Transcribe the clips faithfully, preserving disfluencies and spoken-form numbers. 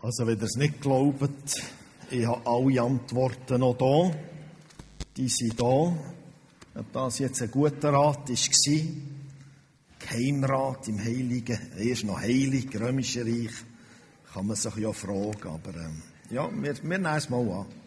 Also, wenn ihr es nicht glaubt, ich habe alle Antworten noch da. Die sind da. Ob das jetzt ein guter Rat war, Geheimrat im Heiligen, erst noch Heilig, Römische Reich, kann man sich ja fragen. Aber ähm, ja, wir, wir nehmen es mal an.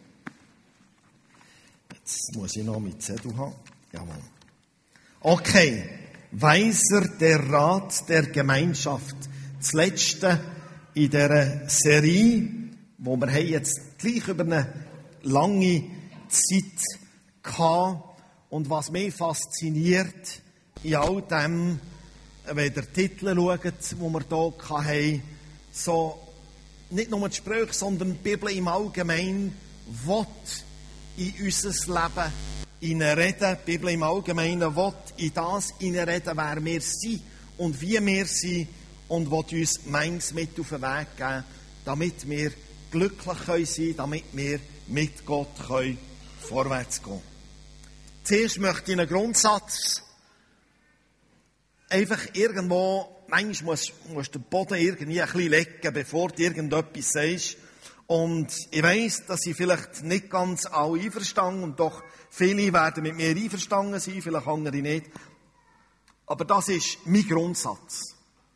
Jetzt muss ich noch mit Zettel haben. Jawohl. Okay. Weiser der Rat der Gemeinschaft. Das Letzte in dieser Serie, wo wir haben jetzt gleich über eine lange Zeit gehabt. Und was mich fasziniert in all dem, wenn ihr den Titel schaut, den wir hier hatten, so nicht nur die Sprüche, sondern die Bibel im Allgemeinen will in unser Leben hineinreden. Die Bibel im Allgemeinen will in das hineinreden, wer wir sind und wie wir sind und will uns manches mit auf den Weg geben, damit wir glücklich sein können, damit wir mit Gott können vorwärts gehen. Zuerst möchte ich einen Grundsatz einfach irgendwo, manchmal musst, musst du den Boden irgendwie ein bisschen legen, bevor du irgendetwas sagst. Und ich weiss, dass ich vielleicht nicht ganz alle einverstanden und doch viele werden mit mir einverstanden sein, vielleicht andere nicht. Aber das ist mein Grundsatz.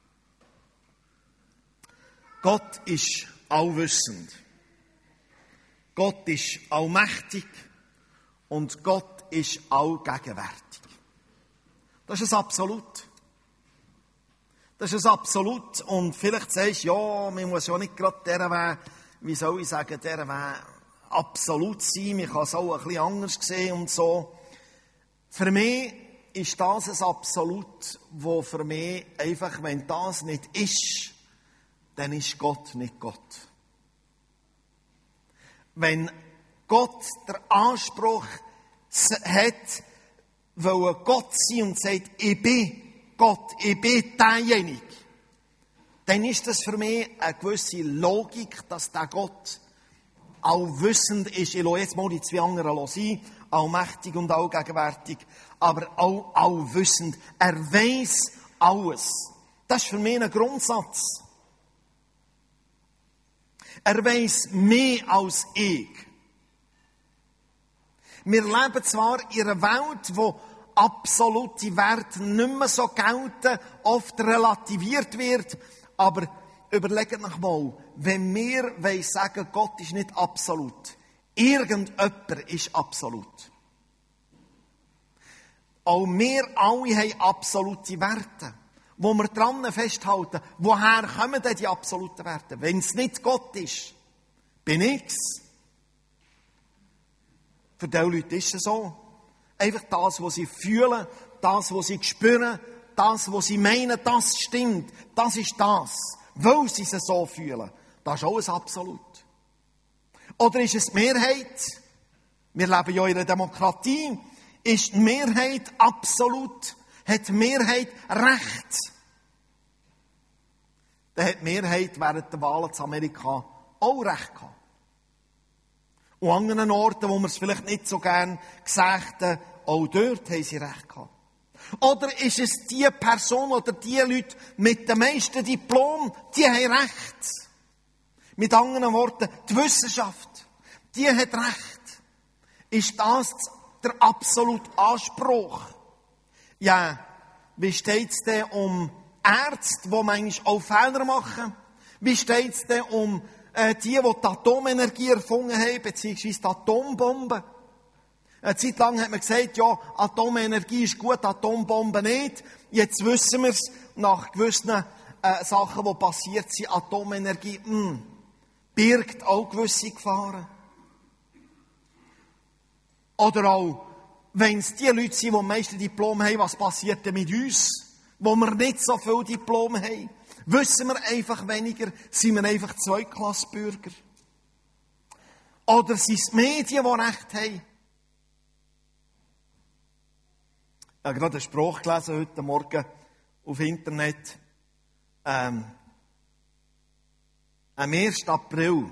Gott ist allwissend. Gott ist allmächtig. Und Gott ist allgegenwärtig. Das ist ein Absolut. Das ist ein Absolut. Und vielleicht sagst du, ja, man muss ja nicht gerade der Weg, wie soll ich sagen, der Weg absolut sein. Man kann es auch ein bisschen anders sehen und so. Für mich ist das ein Absolut, wo für mich einfach, wenn das nicht ist, dann ist Gott nicht Gott. Wenn Gott der Anspruch hat, weil Gott sein und sagt, ich bin Gott, ich bin derjenige, dann ist das für mich eine gewisse Logik, dass der Gott allwissend ist. Ich lasse jetzt mal die zwei anderen sein, allmächtig und allgegenwärtig, aber auch allwissend. Er weiss alles. Das ist für mich ein Grundsatz. Er weiss mehr als ich. Wir leben zwar in einer Welt, wo absolute Werte nicht mehr so gelten, oft relativiert wird, aber überlegt euch mal, wenn wir sagen, Gott ist nicht absolut, irgendjemand ist absolut. Auch wir alle haben absolute Werte, wo wir dran festhalten. Woher kommen denn die absoluten Werte? Wenn es nicht Gott ist, bin ich's. Für diese Leute ist es so. Einfach das, was sie fühlen, das, was sie spüren, das, was sie meinen, das stimmt. Das ist das. Weil sie es so fühlen. Das ist auch ein Absolut. Oder ist es die Mehrheit? Wir leben ja in einer Demokratie. Ist die Mehrheit absolut? Hat die Mehrheit Recht? Dann hat die Mehrheit während der Wahlen in Amerika auch Recht gehabt. Und an anderen Orten, wo wir es vielleicht nicht so gern gesagt haben, auch dort haben sie Recht gehabt. Oder ist es die Person oder die Leute mit dem meisten Diplom, die haben Recht. Mit anderen Worten, die Wissenschaft, die hat Recht. Ist das der absolute Anspruch? Ja, wie steht es denn um Ärzte, die manchmal auch Fehler machen? Wie steht es denn um äh, die, die die Atomenergie erfunden haben, beziehungsweise die Atombomben? Eine Zeit lang hat man gesagt, ja, Atomenergie ist gut, Atombomben nicht. Jetzt wissen wir es, nach gewissen äh, Sachen, die passiert sind, Atomenergie mh, birgt auch gewisse Gefahren. Oder auch, wenn es die Leute sind, die am meisten Diplome haben, was passiert denn mit uns, wo wir nicht so viele Diplome haben? Wissen wir einfach weniger, sind wir einfach Zweitklassbürger? Oder sind es die Medien, die Recht haben? Ich habe gerade einen Spruch gelesen heute Morgen auf Internet. Ähm, am ersten April,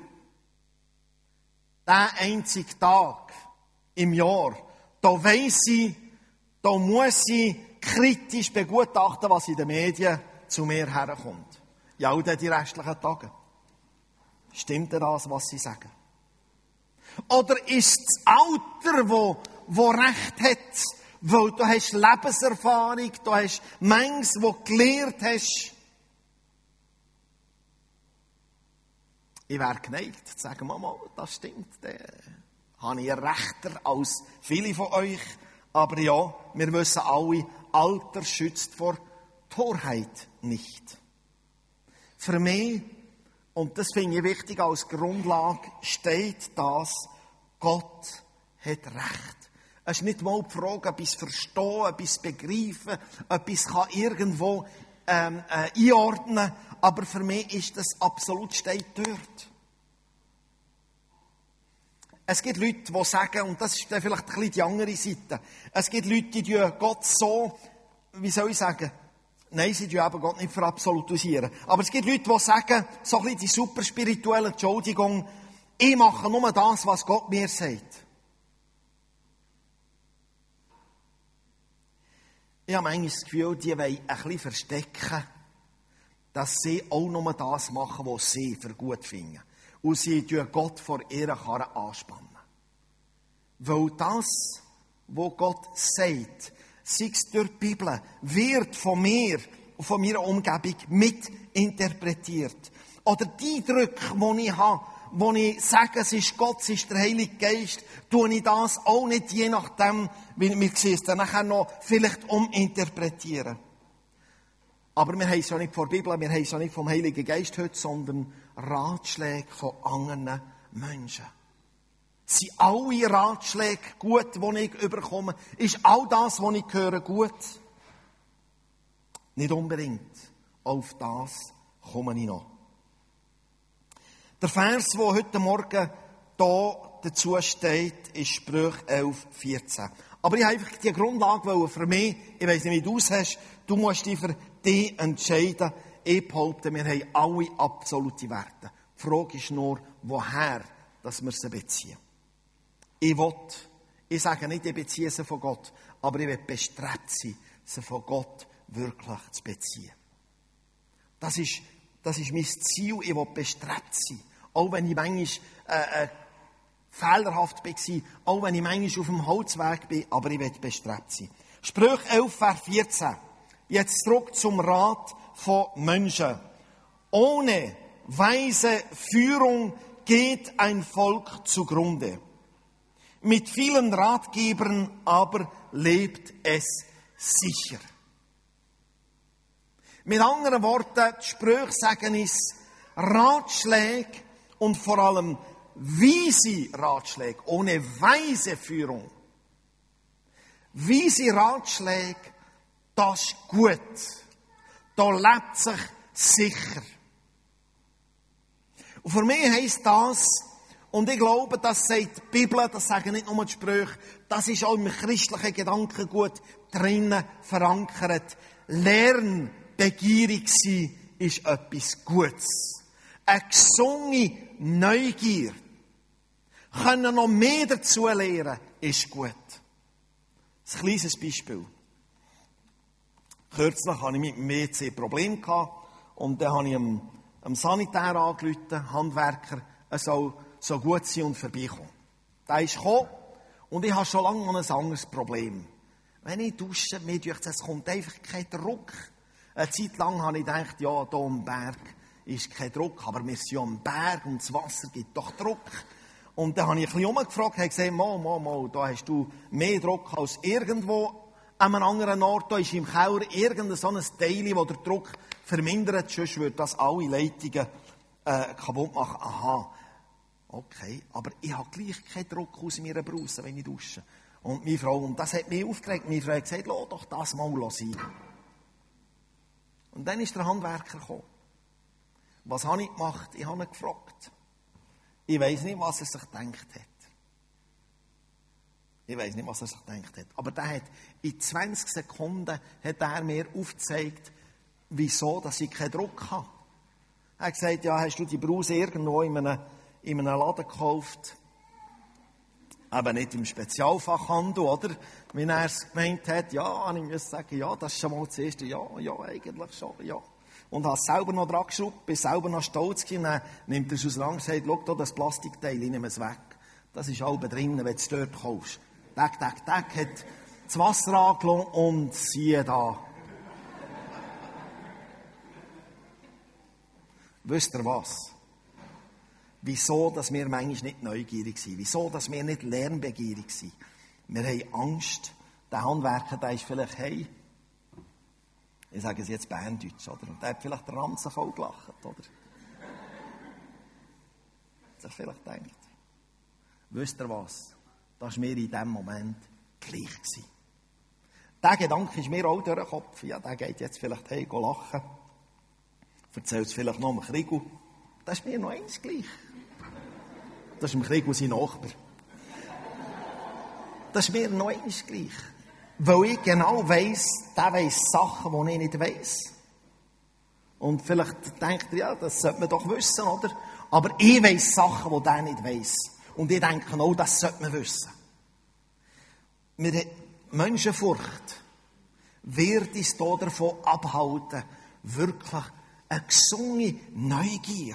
der einzige Tag im Jahr, da weiss ich, da muss ich kritisch begutachten, was in den Medien zu mir herkommt. Ja, auch die restlichen Tage. Stimmt das, was sie sagen? Oder ist das Alter, wo, wo Recht hat, weil du hast Lebenserfahrung, du hast manches, wo du gelernt hast? Ich wäre geneigt zu sagen, Mama, das stimmt, dann habe ich rechter als viele von euch. Aber ja, wir wissen alle, Alter schützt vor Torheit nicht. Für mich, und das finde ich wichtig als Grundlage, steht das, Gott hat Recht. Es ist nicht mal die Frage, etwas verstehen, etwas begreifen, etwas kann irgendwo ähm, äh, einordnen, aber für mich ist das absolut, steht dort. Es gibt Leute, die sagen, und das ist dann vielleicht ein bisschen die andere Seite, es gibt Leute, die Gott so, wie soll ich sagen, nein, sie tun eben Gott nicht verabsolutisieren. Aber es gibt Leute, die sagen, so ein bisschen die super spirituelle Entschuldigung, ich mache nur das, was Gott mir sagt. Ich habe manchmal das Gefühl, die wollen ein bisschen verstecken, dass sie auch nur das machen, was sie für gut finden. Und sie tun Gott vor ihrer Karre anspannen. Weil das, was Gott sagt, sei es durch die Bibel, wird von mir und von meiner Umgebung mitinterpretiert. Oder die Eindrücke, die ich habe, wo ich sage, es ist Gott, es ist der Heilige Geist, tue ich das auch nicht, je nachdem, wie wir es dann nachher noch vielleicht uminterpretieren. Aber wir haben es ja nicht von der Bibel, wir haben es ja nicht vom Heiligen Geist heute, sondern Ratschläge von anderen Menschen. Sind alle Ratschläge gut, die ich überkomme? Ist all das, was ich höre, gut? Nicht unbedingt. Auf das komme ich noch. Der Vers, der heute Morgen hier dazu steht, ist Sprüche elf, vierzehn. Aber ich habe einfach die Grundlage für mich, ich weiss nicht, wie du es hast, du musst dich für dich entscheiden. Ich behaupte, wir haben alle absolute Werte. Die Frage ist nur, woher dass wir sie beziehen. Ich will, ich sage nicht, ich beziehe sie von Gott, aber ich will bestrebt sein, sie von Gott wirklich zu beziehen. Das ist, das ist mein Ziel, ich will bestrebt sein. Auch wenn ich manchmal äh, äh, fehlerhaft war, auch wenn ich manchmal auf dem Holzweg bin, aber ich will bestrebt sein. Sprüche elf, Vers vierzehn. Jetzt zurück zum Rat von Menschen. Ohne weise Führung geht ein Volk zugrunde. Mit vielen Ratgebern aber lebt es sicher. Mit anderen Worten, die Sprüche sagen es, Ratschläge und vor allem weise Ratschläge, ohne weise Führung. Weise Ratschläge, das ist gut. Da lebt sich sicher. Und für mich heisst das, und ich glaube, das sagt die Bibel, das sagen nicht nur die Sprüche, das ist auch im christlichen Gedankengut drinnen verankert. Lernbegierig sein ist etwas Gutes. Eine gesunde Neugier. Können noch mehr dazu lernen, ist gut. Ein kleines Beispiel. Kürzlich hatte ich mit dem W C Probleme und dann habe ich einem, einem Sanitär angerufen, Handwerker, er soll so gut sein und vorbeikommen. Der ist gekommen und ich habe schon lange noch ein anderes Problem. Wenn ich dusche, mir denkt es kommt einfach kein Druck. Eine Zeit lang habe ich gedacht, ja, hier am Berg ist kein Druck, aber wir sind ja am Berg und das Wasser gibt doch Druck. Und dann habe ich ein bisschen umgefragt, habe gesagt, mal, mal, mal, da hast du mehr Druck als irgendwo an einem anderen Ort. Da ist im Keller irgendein so ein Teil, das den Druck vermindert, sonst würde das alle Leitungen äh, kaputt machen. Aha, okay, aber ich habe gleich keinen Druck aus meiner Brause, wenn ich dusche. Und meine Frau, und das hat mich aufgeregt, meine Frau hat gesagt, lass doch das mal sein. Und dann ist der Handwerker gekommen. Was habe ich gemacht? Ich habe ihn gefragt. Ich weiss nicht, was er sich gedacht hat. Ich weiss nicht, was er sich gedacht hat. Aber der hat in zwanzig Sekunden hat er mir aufgezeigt, wieso dass ich keinen Druck habe. Er hat gesagt, ja, hast du die Brause irgendwo in einem, in einem Laden gekauft? Aber nicht im Spezialfachhandel, oder? Wie er es gemeint hat. Ja, ich muss sagen, ja, das ist schon mal das Erste. Ja, ja, eigentlich schon, ja. Und habe es selber noch dran geschraubt, bin selber noch stolz gewesen. Dann nimmt er es auseinander und sagt, schau da, das Plastikteil, ich nehme es weg. Das ist halb drin, wenn du es dort kaufst. Tag, Tag, Tag, hat das Wasser angelassen und siehe da. Wisst ihr was? Wieso, dass wir manchmal nicht neugierig sind? Wieso, dass wir nicht lernbegierig sind? Wir haben Angst. Der Handwerker, der ist vielleicht, hey, ich sage es jetzt Berndeutsch, oder? Und der hat vielleicht den Ranzen voll gelacht, oder? Hat sich vielleicht gedacht. Wisst ihr was? Das war mir in diesem Moment gleich gewesen. Der Gedanke ist mir auch durch den Kopf. Ja, der geht jetzt vielleicht hey, go lachen. Erzählt es vielleicht noch dem Kriegel. Das ist mir noch eins gleich. Das ist dem Kriegel sein Nachbar. Das ist mir noch eins gleich. Weil ich genau weiss, der weiss Sachen, die ich nicht weiss. Und vielleicht denkt er, ja, das sollte man doch wissen, oder? Aber ich weiss Sachen, die der nicht weiss. Und ich denke, oh, das sollte man wissen. Mit Menschenfurcht wird uns hier davon abhalten, wirklich eine gesunde Neugier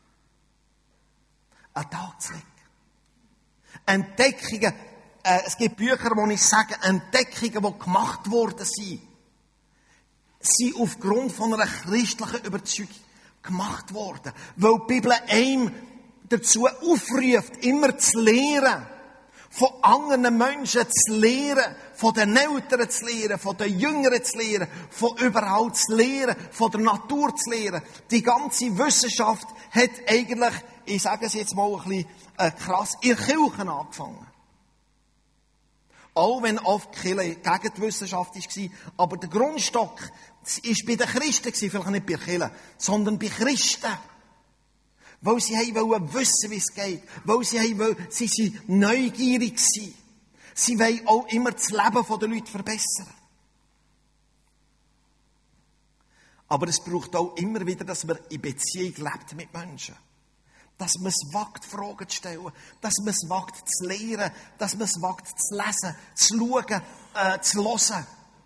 an den Tag zu legen. Entdeckungen, äh, es gibt Bücher, wo ich sage, Entdeckungen, die gemacht worden sind, sind aufgrund von einer christlichen Überzeugung gemacht worden. Weil die Bibel einem dazu aufruft, immer zu lehren, von anderen Menschen zu lehren, von den Eltern zu lehren, von den Jüngeren zu lehren, von überall zu lehren, von der Natur zu lehren. Die ganze Wissenschaft hat eigentlich, ich sage es jetzt mal ein bisschen äh, krass, in Kirchen angefangen. Auch wenn oft die Kirche gegen die Wissenschaft war, aber der Grundstock war bei den Christen, vielleicht nicht bei der Kirche, sondern bei Christen. Weil sie wollten wissen, wie es geht. Weil sie wollten, sie sind neugierig waren. Sie wollen auch immer das Leben der Leute verbessern. Aber es braucht auch immer wieder, dass man in Beziehung lebt mit Menschen. Dass man es wagt, Fragen zu stellen. Dass man es wagt, zu lehren. Dass man es wagt, zu lesen, zu schauen, äh, zu hören.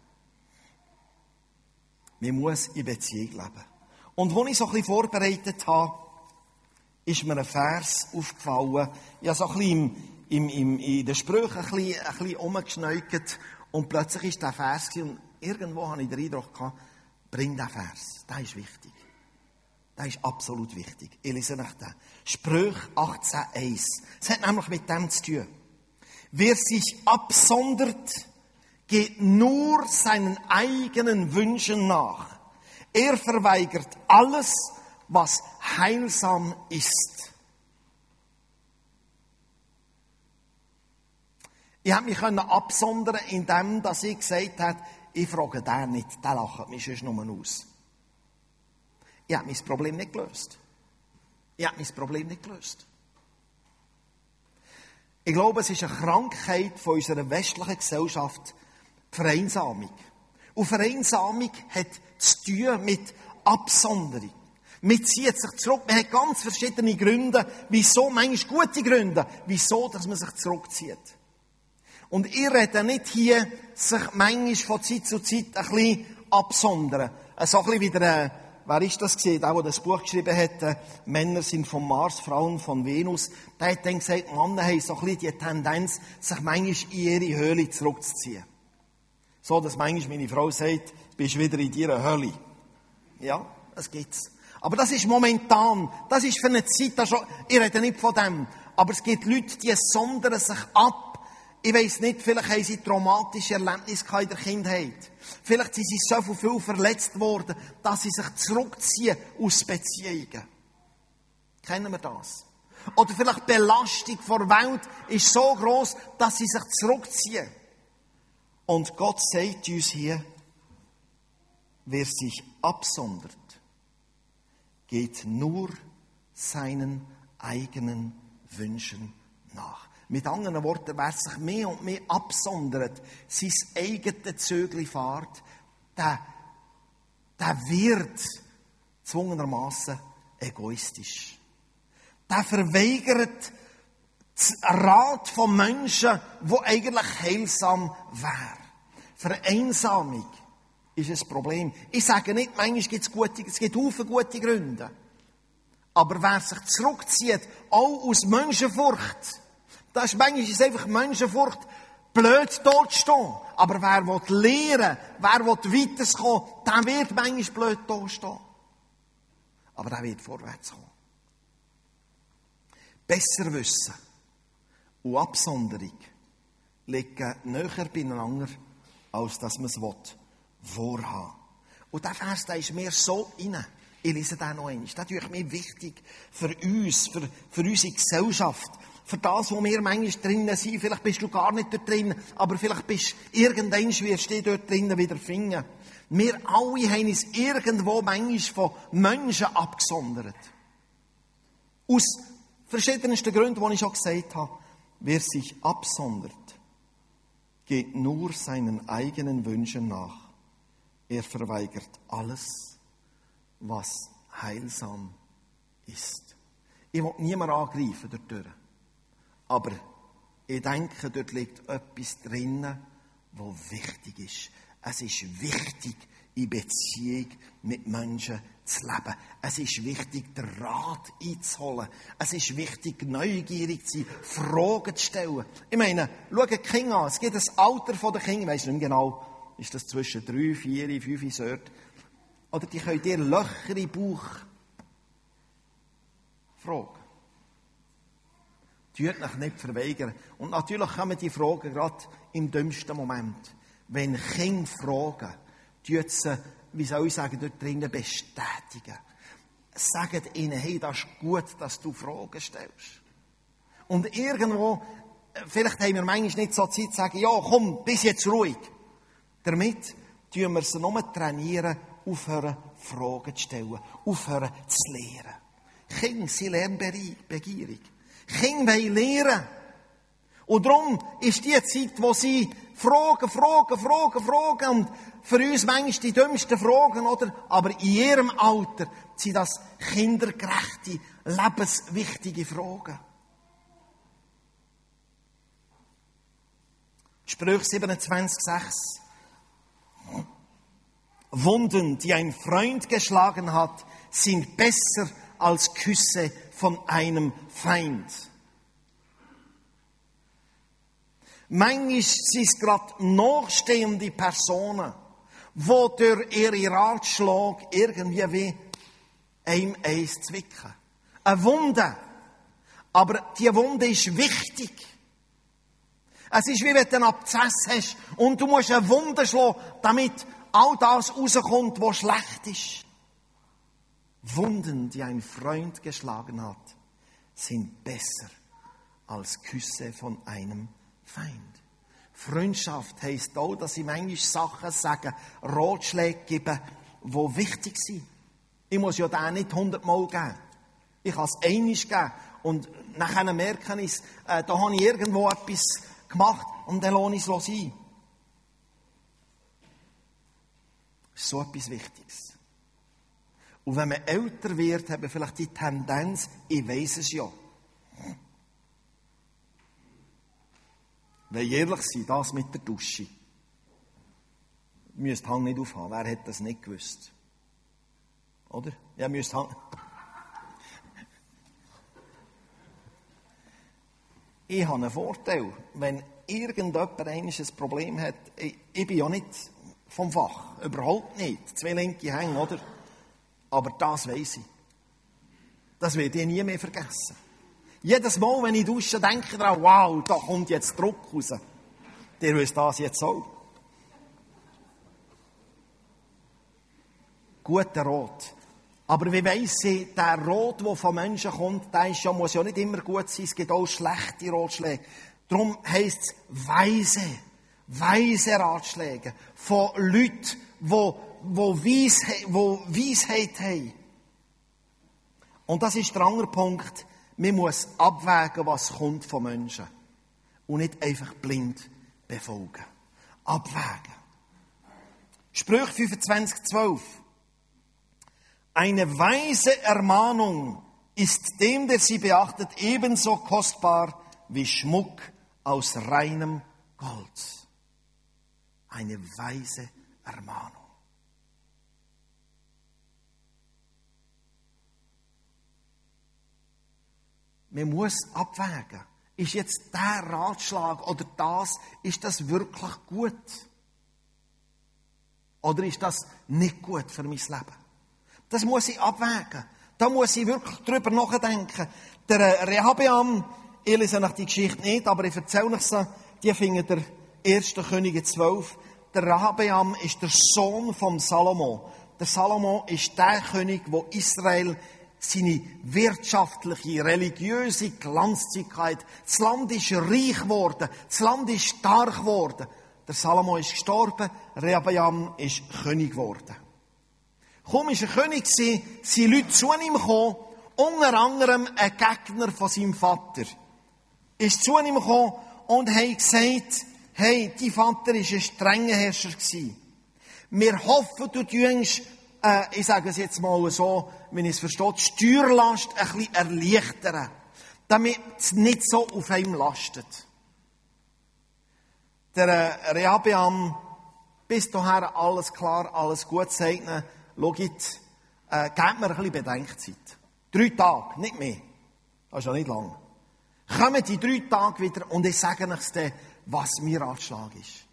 Man muss in Beziehung leben. Und als ich so ein bisschen vorbereitet habe, ist mir ein Vers aufgefallen. Ich habe so ein bisschen im, im, im, in den Sprüchen ein bisschen, ein bisschen rumgeschneugt. Und plötzlich war der Vers und irgendwo habe ich den Eindruck gehabt, bring den Vers. Der ist wichtig. Der ist absolut wichtig. Ich lese euch den. Sprüche achtzehn eins. Es hat nämlich mit dem zu tun. Wer sich absondert, geht nur seinen eigenen Wünschen nach. Er verweigert alles, was heilsam ist. Ich habe mich absondern, indem ich gesagt habe, ich frage den nicht, der lacht mich sonst nur aus. Ich habe mein Problem nicht gelöst. Ich habe mein Problem nicht gelöst. Ich glaube, es ist eine Krankheit von unserer westlichen Gesellschaft, die Vereinsamung. Und Vereinsamung hat zu tun mit Absonderung. Man zieht sich zurück. Man hat ganz verschiedene Gründe, wieso, manchmal gute Gründe, wieso, dass man sich zurückzieht. Und ich rede nicht hier, sich manchmal von Zeit zu Zeit ein bisschen absondern. So ein bisschen wie der, äh, wer ist das gewesen, der, der das Buch geschrieben hat, äh, Männer sind vom Mars, Frauen von Venus. Der hat dann gesagt, Männer haben so ein bisschen die Tendenz, sich manchmal in ihre Höhle zurückzuziehen. So, dass manchmal meine Frau sagt, bist wieder in deiner Höhle. Ja, das gibt's. Aber das ist momentan, das ist für eine Zeit, das schon, ich rede nicht von dem, aber es gibt Leute, die sondern sich ab. Ich weiss nicht, vielleicht haben sie traumatische Erlebnisse in der Kindheit. Vielleicht sind sie so viel verletzt worden, dass sie sich zurückziehen aus Beziehungen. Kennen wir das? Oder vielleicht die Belastung der Welt ist so gross, dass sie sich zurückziehen. Und Gott sagt uns hier, wer sich absondert, geht nur seinen eigenen Wünschen nach. Mit anderen Worten, wer sich mehr und mehr absondert, sein eigenes Zögli fährt, der, der wird zwungenermassen egoistisch. Der verweigert den Rat von Menschen, die eigentlich heilsam wäre. Vereinsamung ist ein Problem. Ich sage nicht, manchmal gibt es gute, es gibt Haufen gute Gründe. Aber wer sich zurückzieht, auch aus Menschenfurcht, das ist manchmal ist es einfach Menschenfurcht, blöd dort stehen. Aber wer will lernen, wer will weiterkommen, der wird manchmal blöd dort stehen. Aber der wird vorwärts kommen. Besser wissen und Absonderung liegen näher beieinander, als dass man es vorhaben will. Und dieser Vers, der ist mir so inne. Ich lese den noch einmal. Das ist mir wichtig für uns, für, für unsere Gesellschaft, für das, wo wir manchmal drinnen sind. Vielleicht bist du gar nicht dort drinnen, aber vielleicht bist du irgendwann, wirst du dich dort drinnen wieder finden. Wir alle haben uns irgendwo manchmal von Menschen abgesondert. Aus verschiedensten Gründen, die ich schon gesagt habe. Wer sich absondert, geht nur seinen eigenen Wünschen nach. Er verweigert alles, was heilsam ist. Ich will niemanden angreifen dort. Aber ich denke, dort liegt etwas drinnen, was wichtig ist. Es ist wichtig, in Beziehung mit Menschen zu leben. Es ist wichtig, den Rat einzuholen. Es ist wichtig, neugierig zu sein, Fragen zu stellen. Ich meine, schau die Kinder an. Es gibt ein Alter der Kinder, ich weiss nicht genau, ist das zwischen drei, vier, fünf, sechs. Oder die können dir Löcher in den Bauch fragen. Tut euch nicht verweigern. Und natürlich kommen die Fragen gerade im dümmsten Moment. Wenn Kinder fragen, tut sie, wie soll ich sagen, dort drinnen bestätigen. Sagt ihnen, hey, das ist gut, dass du Fragen stellst. Und irgendwo, vielleicht haben wir manchmal nicht so Zeit zu sagen, ja, komm, bis jetzt ruhig. Damit tun wir sie nur trainieren, aufhören, Fragen zu stellen, aufhören zu lehren. Kinder sind lernbegierig. Kinder wollen lernen. Und darum ist die Zeit, wo sie fragen, fragen, fragen, fragen. Und für uns manchmal die dümmsten Fragen, oder? Aber in ihrem Alter sind das kindergerechte, lebenswichtige Fragen. Sprüche siebenundzwanzig, sechs. Wunden, die ein Freund geschlagen hat, sind besser als Küsse von einem Feind. Manchmal sind es gerade nachstehende Personen, die durch ihre Ratschläge irgendwie wie einem eins zwicken. Eine Wunde. Aber die Wunde ist wichtig. Es ist wie wenn du einen Abszess hast und du musst eine Wunde schlagen, damit all das rauskommt, was schlecht ist. Wunden, die ein Freund geschlagen hat, sind besser als Küsse von einem Feind. Freundschaft heisst auch, dass ich manchmal Sachen sagen, Ratschläge geben, die wichtig sind. Ich muss ja den nicht hundertmal geben. Ich kann es einmal geben. Und nachher merke ich, äh, da habe ich irgendwo etwas gemacht und dann lasse ich es sein. Das ist so etwas Wichtiges. Und wenn man älter wird, hat man vielleicht die Tendenz, ich weiss es ja. Wenn ehrlich sein, das mit der Dusche. Ihr müsst Hang nicht aufhaben. Wer hätte das nicht gewusst? Oder? Ja, müsst Hang. Ich habe einen Vorteil. Wenn irgendjemand ein Problem hat, ich, ich bin ja nicht vom Fach. Überhaupt nicht. Zwei linke Hänge, oder? Aber das weiss ich. Das werde ich nie mehr vergessen. Jedes Mal, wenn ich dusche, denke ich daran, wow, da kommt jetzt Druck raus. Der wisst das jetzt auch. Guter Rat. Aber wie weiss ich, der Rat, der von Menschen kommt, der ist ja, muss ja nicht immer gut sein. Es gibt auch schlechte Ratschläge. Darum heisst es weise, weise Ratschläge von Leuten, die, die, Weisheit, die Weisheit haben. Und das ist der andere Punkt. Man muss abwägen, was kommt von Menschen. Und nicht einfach blind befolgen. Abwägen. Sprüche fünfundzwanzig, zwölf. Eine weise Ermahnung ist dem, der sie beachtet, ebenso kostbar wie Schmuck aus reinem Gold. Eine weise Ermahnung. Man muss abwägen. Ist jetzt der Ratschlag oder das, ist das wirklich gut? Oder ist das nicht gut für mein Leben? Das muss ich abwägen. Da muss ich wirklich drüber nachdenken. Der Rehabeam, ich lese euch die Geschichte nicht, aber ich erzähle euch sie, die findet der erste Könige zwölf. Der Rehabeam ist der Sohn von Salomo. Der Salomo ist der König, wo Israel seine wirtschaftliche, religiöse Glanzzeit, das Land ist reich geworden, das Land ist stark geworden. Der Salomo ist gestorben, Rehabeam ist König geworden. Kaum war er König, sind Leute zu ihm gekommen, unter anderem ein Gegner von seinem Vater. Ist zu ihm gekommen und hat gesagt, hey, dein Vater war ein strenger Herrscher. Wir hoffen, du tust, äh, ich sage es jetzt mal so, wenn ich es verstehe, die Steuerlast ein bisschen erleichtern, damit es nicht so auf einem lastet. Der äh, Rehabeam, bis dahin alles klar, alles gut, sagt ihnen, schaut, äh, gebt mir ein bisschen Bedenkzeit. Drei Tage, nicht mehr. Das ist ja nicht lang. Kommen die drei Tage wieder und ich sage euch dann, was mein Ratschlag ist.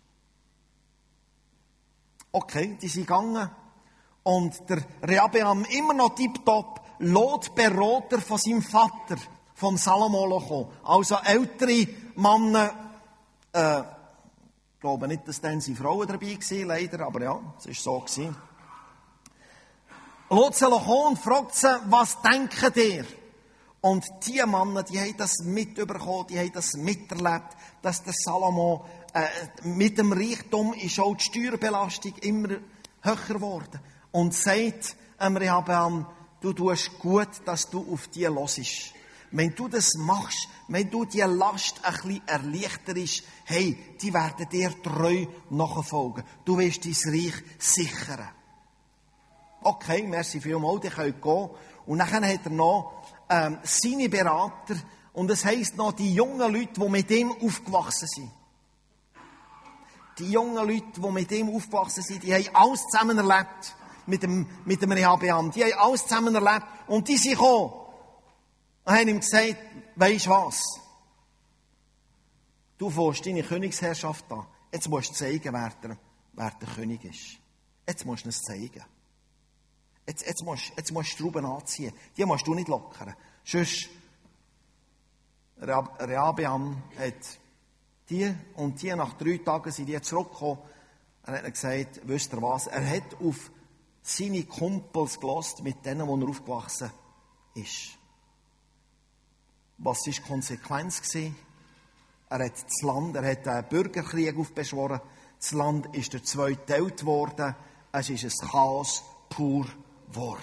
Okay, die sind gegangen und der Rehabeam immer noch tipptopp, lässt Berater von seinem Vater, vom Salomo kommen. Also ältere Männer, äh, ich glaube nicht, dass dann seine Frauen dabei waren, leider, aber ja, es war so gewesen. Lässt sie kommen und fragt sie, was denken ihr? Und die Männer, die haben das mitbekommen, die haben das miterlebt, dass der Salomo äh, mit dem Reichtum ist auch die Steuerbelastung immer höher geworden. Und sagt dem Rehabeam, du tust gut, dass du auf die hörst. Wenn du das machst, wenn du die Last ein bisschen erleichterst, hey, die werden dir treu nachfolgen. Du wirst dein Reich sichern. Okay, merci vielmals, die können gehen. Und dann hat er noch ähm, seine Berater, und es heisst noch, die jungen Leute, die mit ihm aufgewachsen sind. Die jungen Leute, die mit ihm aufgewachsen sind, die haben alles zusammen erlebt. Mit dem, mit dem Rehabeam. Die haben alles zusammen erlebt. Und die sind gekommen. Und haben ihm gesagt, weisst du was? Du fährst deine Königsherrschaft an. Jetzt musst du zeigen, wer der, wer der König ist. Jetzt musst du es zeigen. Jetzt, jetzt, musst, jetzt musst du Schrauben anziehen. Die musst du nicht lockern. Sonst, Rehabeam hat die und die, nach drei Tagen sind die zurückgekommen. Er hat gesagt, wisst ihr was? Er hat auf seine Kumpels gehört, mit denen, wo er aufgewachsen ist. Was war die Konsequenz? Er hat das Land, er hat einen Bürgerkrieg aufbeschworen. Das Land ist durch zwei geteilt worden. Es ist ein Chaos pur geworden.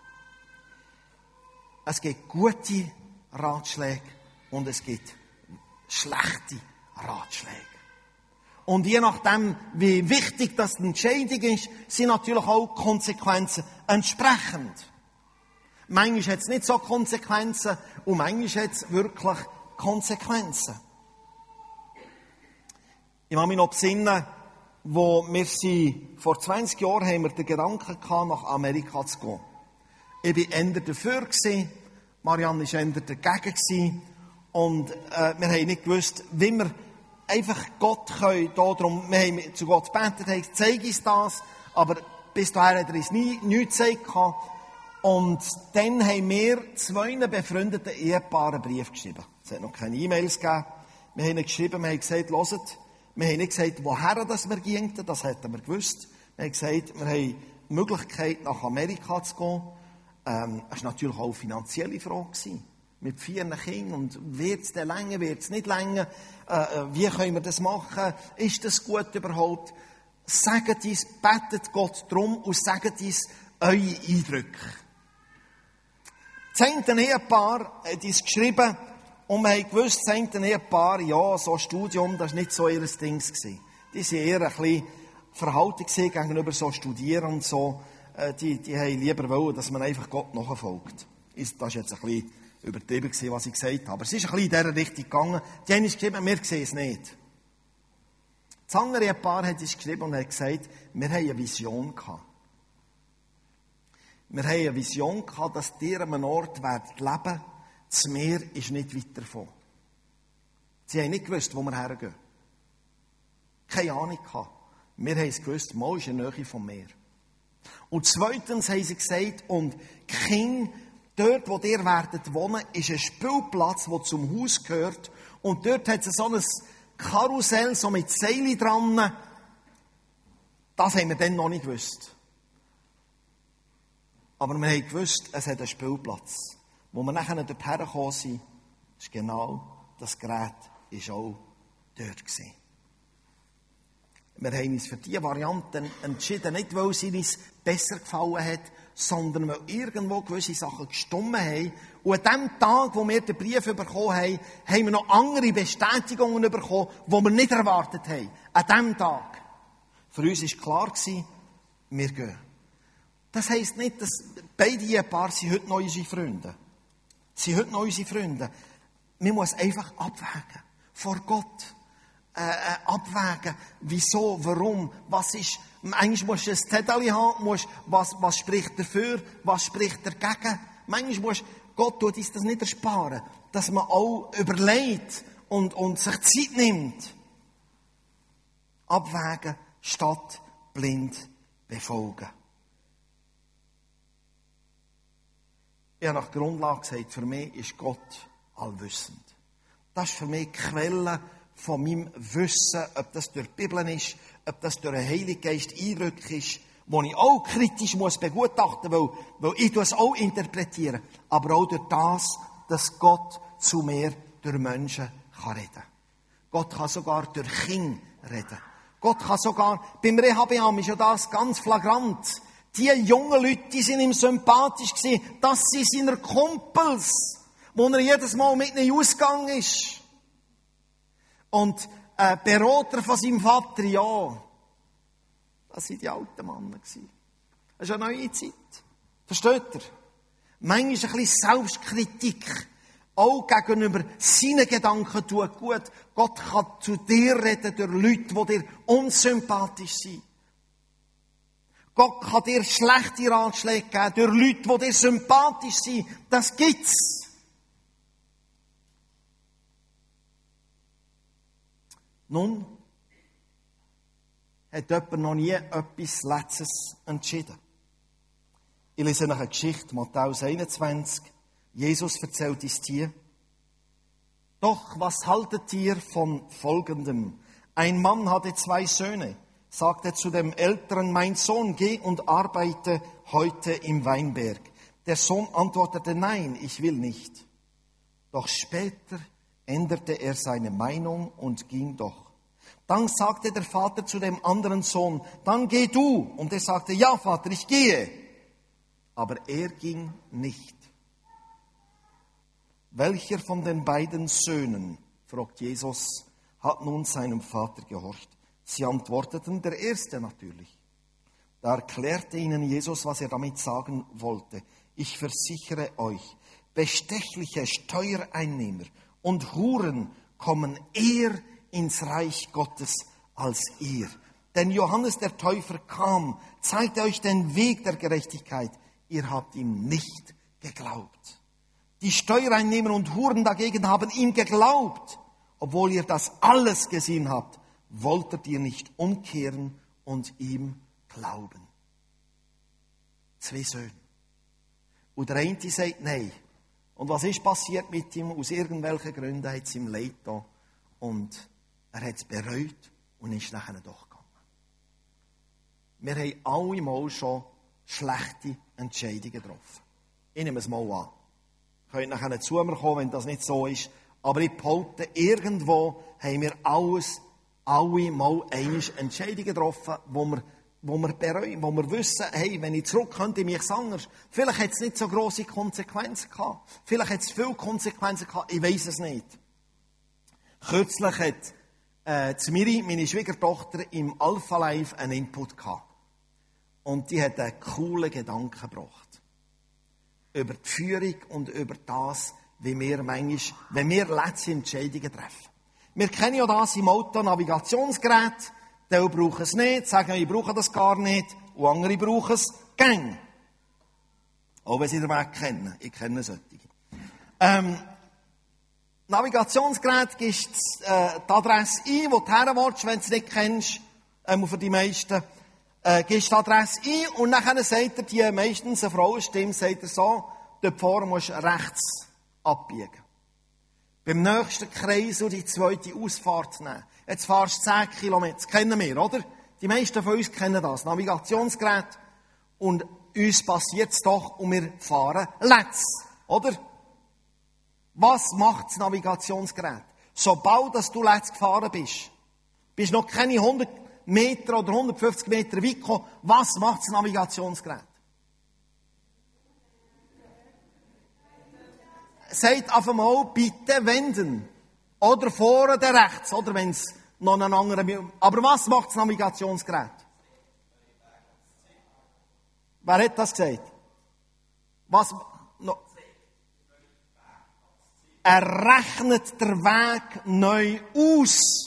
Es gibt gute Ratschläge und es gibt schlechte Ratschläge. Und je nachdem, wie wichtig das die Entscheidung ist, sind natürlich auch Konsequenzen entsprechend. Manchmal hat es nicht so Konsequenzen und manchmal hat es wirklich Konsequenzen. Ich kann mich noch besinnen, wo wir sind, vor zwanzig Jahren haben wir den Gedanken gehabt, nach Amerika zu gehen. Ich war eher dafür, Marianne war eher dagegen und äh, wir haben nicht gewusst, wie wir einfach Gott können. Darum, wir haben zu Gott gebetet, haben gesagt, zeig uns das, aber bis dahin hat er uns nie, nichts gezeigt. Und dann haben wir zwei befreundeten Ehepaaren einen Brief geschrieben. Es hat noch keine E-Mails gegeben. Wir haben ihnen geschrieben, wir haben gesagt, hört, wir haben nicht gesagt, woher das wir gingen, das hätten wir gewusst. Wir haben gesagt, wir haben die Möglichkeit, nach Amerika zu gehen. Ähm, das war natürlich auch eine finanzielle Frage. Mit vier Kindern. Und wird es denn länger, wird es nicht länger? Äh, wie können wir das machen? Ist das gut überhaupt? Sagt uns, betet Gott drum und sagt uns eure Eindrücke. Das eine Ehepaar hat uns geschrieben und wir haben gewusst, das eine Ehepaar, ja, so ein Studium, das war nicht so ihr Ding. Die waren eher ein bisschen verhalten gegenüber so Studieren und so. Die, die haben lieber wollen, dass man einfach Gott nachfolgt. Das war jetzt ein bisschen übertrieben, was ich gesagt habe. Aber es ist ein bisschen in dieser Richtung gegangen. Die haben uns geschrieben, wir sehen es nicht. Das andere Ehepaar hat uns geschrieben und hat gesagt, wir haben eine Vision gehabt. Wir haben eine Vision gehabt, dass ihr an einem Ort werdet leben, Das Meer ist nicht weit davon. Sie haben nicht gewusst, wo wir hergehen. Keine Ahnung gehabt. Wir haben es gewusst, mal ist in der Nähe vom Meer. Und zweitens haben sie gesagt, und die Kinder, dort, wo ihr werdet wohnen, ist ein Spielplatz, der zum Haus gehört. Und dort hat es so ein Karussell, so mit Seilen dran. Das haben wir dann noch nicht gewusst. Aber wir haben gewusst, es hat einen Spielplatz. Wo wir nachher dort hergekommen sind, ist genau das Gerät ist auch dort gewesen. Wir haben uns für diese Variante entschieden, nicht weil sie uns besser gefallen hat, sondern weil irgendwo gewisse Sachen gestimmt haben. Und an dem Tag, wo wir den Brief bekommen haben, haben wir noch andere Bestätigungen bekommen, die wir nicht erwartet haben. An diesem Tag. Für uns war klar, wir gehen. Das heisst nicht, dass beide Ehepaare sind heute noch unsere Freunde. Sie sind heute noch unsere Freunde. Man muss einfach abwägen. Vor Gott. Äh, äh, abwägen. Wieso, warum, was ist. Manchmal musst du ein Zettel haben, musst, was, was spricht dafür, was spricht dagegen. Manchmal musst Gott tut uns das nicht ersparen, dass man auch überlegt und, und sich Zeit nimmt. Abwägen statt blind befolgen. Ich habe nach Grundlage gesagt, für mich ist Gott allwissend. Das ist für mich die Quelle von meinem Wissen, ob das durch die Bibel ist, ob das durch den Heiligen Geist Eindruck ist, wo ich auch kritisch muss begutachten muss, weil, weil ich das auch interpretiere. Aber auch durch das, dass Gott zu mir durch Menschen kann reden. Gott kann sogar durch Kinder reden. Gott kann sogar, beim Rehabeam ist ja das ganz flagrant. Die jungen Leute, die sind ihm sympathisch gewesen. Das sind seine Kumpels, wo er jedes Mal mit ihnen ausgegangen ist. Und äh, Berater von seinem Vater, ja, das waren die alten Männer. Das ist eine neue Zeit. Versteht ihr? Manchmal ein bisschen Selbstkritik. Auch gegenüber seinen Gedanken tut gut. Gott kann zu dir reden durch Leute, die dir unsympathisch sind. Gott kann dir schlechte Ratschläge geben durch Leute, die dir sympathisch sind. Das gibt's. Nun hat jemand noch nie etwas Letztes entschieden. Ich lese nach einer Geschichte, Matthäus einundzwanzig. Jesus erzählt uns die. Doch was haltet ihr von Folgendem? Ein Mann hatte zwei Söhne. Sagte zu dem Älteren, mein Sohn, geh und arbeite heute im Weinberg. Der Sohn antwortete, nein, ich will nicht. Doch später änderte er seine Meinung und ging doch. Dann sagte der Vater zu dem anderen Sohn, dann geh du. Und er sagte, ja Vater, ich gehe. Aber er ging nicht. Welcher von den beiden Söhnen, fragt Jesus, hat nun seinem Vater gehorcht? Sie antworteten, der Erste natürlich. Da erklärte ihnen Jesus, was er damit sagen wollte. Ich versichere euch, bestechliche Steuereinnehmer und Huren kommen eher ins Reich Gottes als ihr. Denn Johannes der Täufer kam, zeigte euch den Weg der Gerechtigkeit. Ihr habt ihm nicht geglaubt. Die Steuereinnehmer und Huren dagegen haben ihm geglaubt. Obwohl ihr das alles gesehen habt, wolltet ihr nicht umkehren und ihm glauben. Zwei Söhne. Und der eine sagt nein. Und was ist passiert mit ihm? Aus irgendwelchen Gründen hat es ihm leid getan. Und er hat es bereut und ist nachher doch gegangen. Wir haben alle mal schon schlechte Entscheidungen getroffen. Ich nehme es mal an. Ihr könnt nachher zu mir kommen, wenn das nicht so ist. Aber ich behaupte, irgendwo haben wir alles, alle mal einmal Entscheidungen getroffen, wo wir, wo wir bereuen, wo wir wissen, hey, wenn ich zurück könnte, mich anders. Vielleicht hat es nicht so grosse Konsequenzen gehabt. Vielleicht hat es viele Konsequenzen gehabt. Ich weiss es nicht. Kürzlich hat äh, Miri, meine Schwiegertochter, im Alpha Live einen Input gehabt. Und die hat einen coolen Gedanken gebracht. Über die Führung und über das, wie wir manchmal, wenn wir letzte Entscheidungen treffen. Wir kennen ja das im Auto, Navigationsgerät. Die brauchen es nicht, sagen, ich brauche das gar nicht. Und andere brauchen es gern. Auch wenn sie den Weg kennen. Ich kenne solche. Ähm, Navigationsgerät gibst äh, die Adresse ein, wo du her willst, wenn du es nicht kennst, ähm, für die meisten. Äh, gibst die Adresse ein und dann sagt er die meistens eine Frauenstimme, sagt er so, dort vorne musst du rechts abbiegen. Beim nächsten Kreis und die zweite Ausfahrt nehmen. Jetzt fahrst du zehn Kilometer. Das kennen wir, oder? Die meisten von uns kennen das. Navigationsgerät. Und uns passiert es doch und wir fahren letzt. Oder? Was macht das Navigationsgerät? Sobald dass du letzt gefahren bist, bist noch keine hundert Meter oder hundertfünfzig Meter weit gekommen, was macht das Navigationsgerät? Sagt auf einmal, bitte wenden. Oder vorne oder rechts, oder wenn es noch einen anderen... Aber was macht das Navigationsgerät? Wer hat das gesagt? Was... No. Er rechnet den Weg neu aus.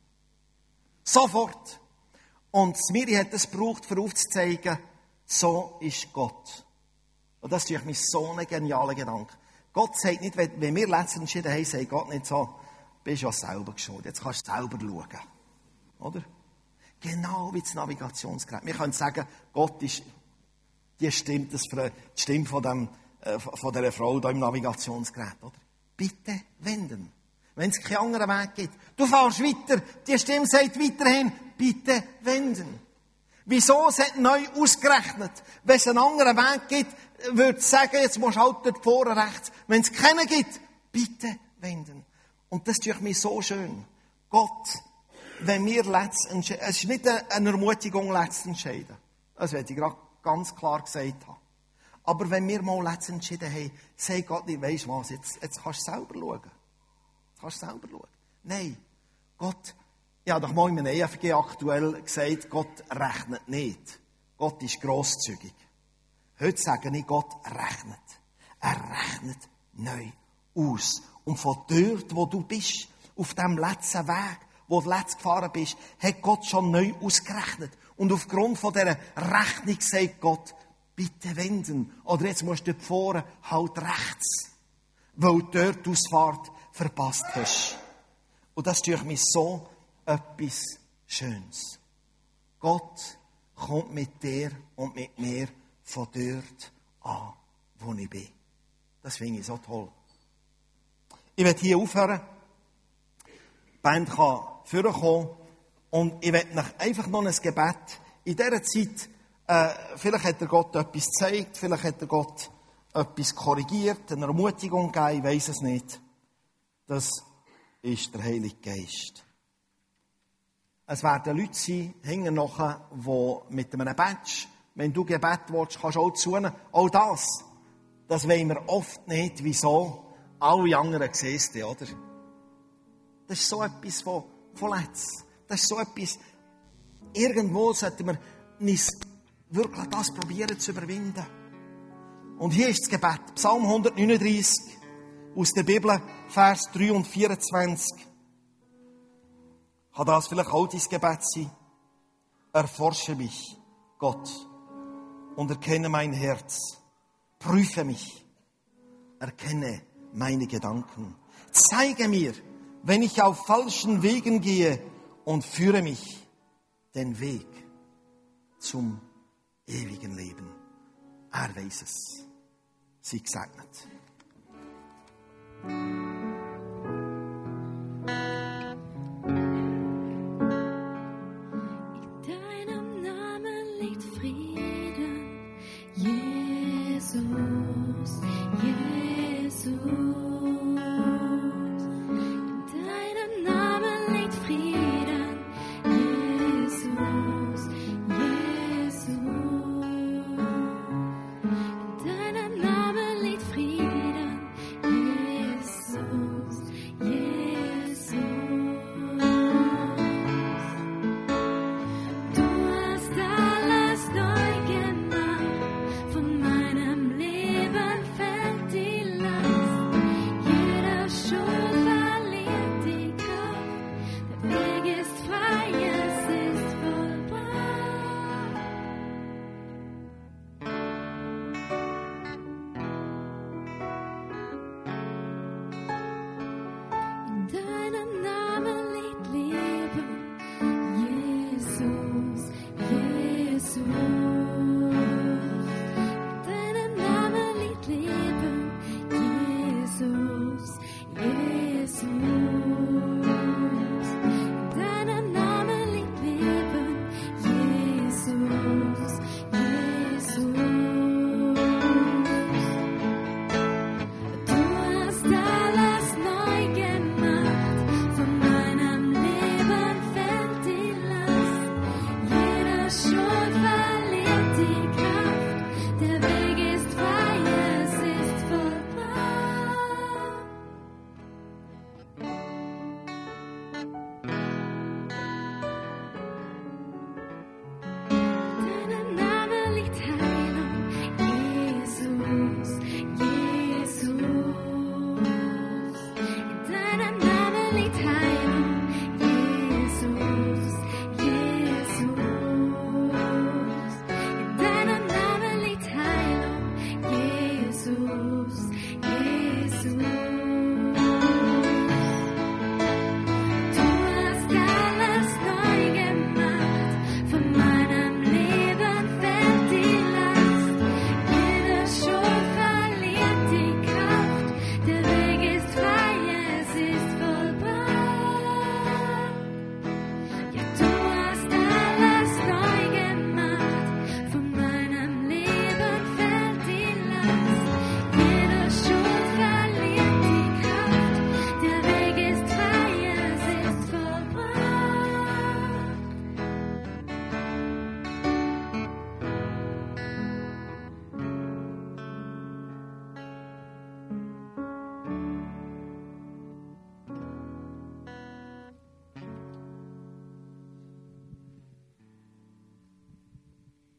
Sofort. Und Miri hat es gebraucht, um aufzuzeigen, so ist Gott. Und das ist natürlich so ein genialer Gedanke. Gott sagt nicht, wenn wir letztens entschieden haben, sagt Gott nicht so, bist ja selber geschuld, jetzt kannst du selber schauen. Oder? Genau wie das Navigationsgerät. Wir können sagen, Gott ist, die stimmt, das die Stimme von, dem, äh, von dieser Frau da im Navigationsgerät. Oder? Bitte wenden. Wenn es keinen anderen Weg gibt. Du fährst weiter, die Stimme sagt weiterhin, bitte wenden. Wieso? Es hat neu ausgerechnet. Wenn es einen anderen Weg gibt, würde ich sagen, jetzt musst du halt dort vorne rechts. Wenn es keinen gibt, bitte wenden. Und das ist mir so schön. Gott, wenn wir letzt entscheiden, es ist nicht eine Ermutigung, letzt entscheiden. Das werde ich gerade ganz klar gesagt haben. Aber wenn wir mal letzt entschieden haben, sagt Gott nicht, weisst du was, jetzt, jetzt kannst du selber schauen. Jetzt kannst du selber schauen. Nein, Gott, ich habe doch mal in meinem E F G aktuell gesagt, Gott rechnet nicht. Gott ist grosszügig. Heute sage ich, Gott rechnet. Er rechnet neu aus. Und von dort, wo du bist, auf dem letzten Weg, wo du letzt gefahren bist, hat Gott schon neu ausgerechnet. Und aufgrund von dieser Rechnung sagt Gott, bitte wenden. Oder jetzt musst du dort vorne halt rechts. Weil du dort die Ausfahrt verpasst hast. Und das ist durch mich so etwas Schönes. Gott kommt mit dir und mit mir von dort an, wo ich bin. Das finde ich so toll. Ich werde hier aufhören. Die Band kann vorkommen. Und ich werde euch einfach noch ein Gebet. In dieser Zeit, äh, vielleicht hat der Gott etwas gezeigt, vielleicht hat der Gott etwas korrigiert, eine Ermutigung gegeben, ich weiss es nicht. Das ist der Heilige Geist. Es werden Leute sein, hinten nachher, die mit einem Badge, wenn du Gebet willst, kannst du auch zuhören. Auch das, das wollen wir oft nicht. Wieso? Alle anderen sehen es, oder? Das ist so etwas von, von Letz. Das ist so etwas, irgendwo sollten wir uns wirklich das probieren zu überwinden. Und hier ist das Gebet. Psalm hundertneununddreißig aus der Bibel, Vers drei und vierundzwanzig. Kann das vielleicht auch dein Gebet sein? Erforsche mich, Gott, und erkenne mein Herz. Prüfe mich, erkenne meine Gedanken. Zeige mir, wenn ich auf falschen Wegen gehe, und führe mich den Weg zum ewigen Leben. Er weiß es. Sie gesegnet.